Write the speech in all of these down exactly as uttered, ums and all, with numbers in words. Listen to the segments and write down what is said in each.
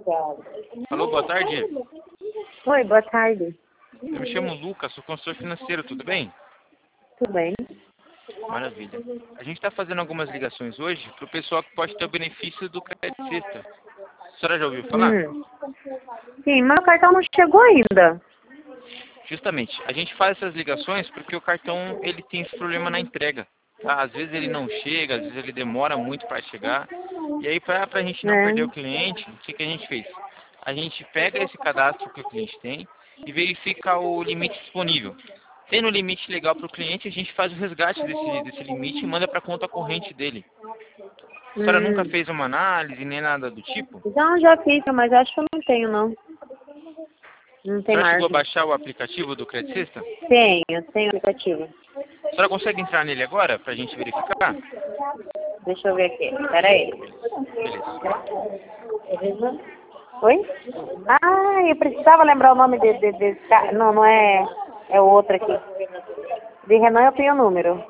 Alô, boa tarde. Oi, boa tarde. Eu me chamo Lucas, sou consultor financeiro, tudo bem? Tudo bem? Maravilha. A gente está fazendo algumas ligações hoje para o pessoal que pode ter o benefício do crédito sexta. A senhora já ouviu falar? Hum. Sim, mas o cartão não chegou ainda. Justamente, a gente faz essas ligações porque o cartão ele tem esse problema na entrega. Tá? Às vezes ele não chega, às vezes ele demora muito para chegar. E aí, para a gente não Né? perder o cliente, o que, que a gente fez? A gente pega esse cadastro que o cliente tem e verifica o limite disponível. Tendo um limite legal para o cliente, a gente faz o resgate desse, desse limite e manda para a conta corrente dele. A senhora nunca Hum. fez uma análise nem nada do tipo? Então já fiz, mas acho que eu não tenho, não. Não A tem senhora chegou a margem. baixar o aplicativo do Credit Sexta? Tenho, tenho aplicativo. A senhora consegue entrar nele agora para a gente verificar? Deixa eu ver aqui. Pera aí. Beleza. Oi? Ah, eu precisava lembrar o nome de, de, desse cara. Não, não é. É o outro aqui. De Renan eu tenho o número.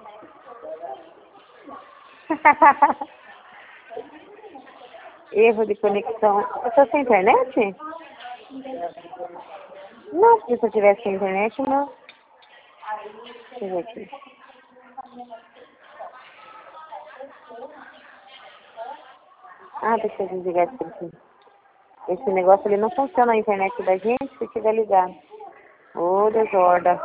Erro de conexão. Eu tô sem internet? Não, porque se eu tivesse sem internet, não. Deixa eu ver aqui. Ah, deixa eu desligar isso aqui. Esse negócio ali não funciona a internet da gente se tiver ligado. Ô, desorda.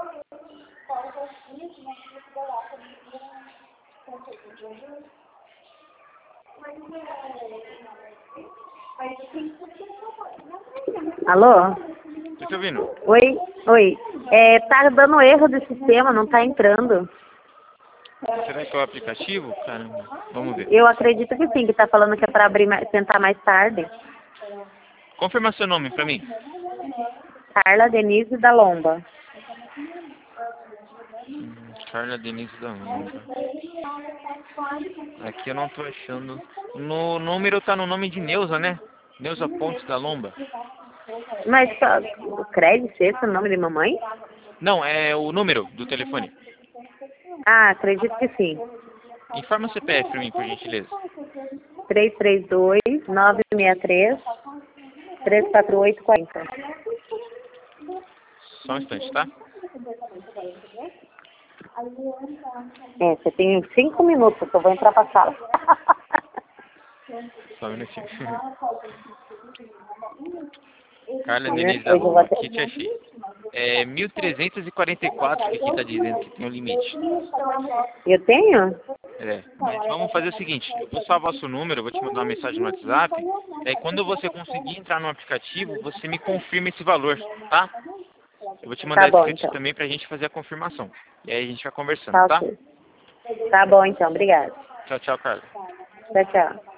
Alô? Tô te ouvindo. Oi? Oi. É, tá dando erro do sistema, não tá entrando. Será que é o aplicativo? Caramba, vamos ver. Eu acredito que sim, que tá falando que é pra abrir mais, tentar mais tarde. Confirma seu nome para mim. Carla Denise da Lomba. Hum, Carla Denise da Lomba. Aqui eu não tô achando. No número tá no nome de Neuza, né? Neuza Pontes da Lomba. Mas só, o crédito, esse é o nome de mamãe? Não, é o número do telefone. Ah, acredito que sim. Informa o C P F para mim, por gentileza. três três dois, nove seis três, três quatro oito quatro zero. Só um instante, tá? É, você tem cinco minutos que eu vou entrar pra sala. Só um minutinho. Carla Hoje Denise da eu vou Lomba, até... aqui te achei. É mil trezentos e quarenta e quatro que aqui tá dizendo que tem um limite. Eu tenho? É, mas vamos fazer o seguinte, eu vou salvar seu número, eu vou te mandar uma mensagem no WhatsApp, aí quando você conseguir entrar no aplicativo, você me confirma esse valor, tá? Eu vou te Tá mandar esse bom, script então. também pra gente fazer a confirmação. E aí a gente vai conversando, Tá tá? ok. Tá bom, então. Obrigada. Tchau, tchau, Carla. Tchau, tchau.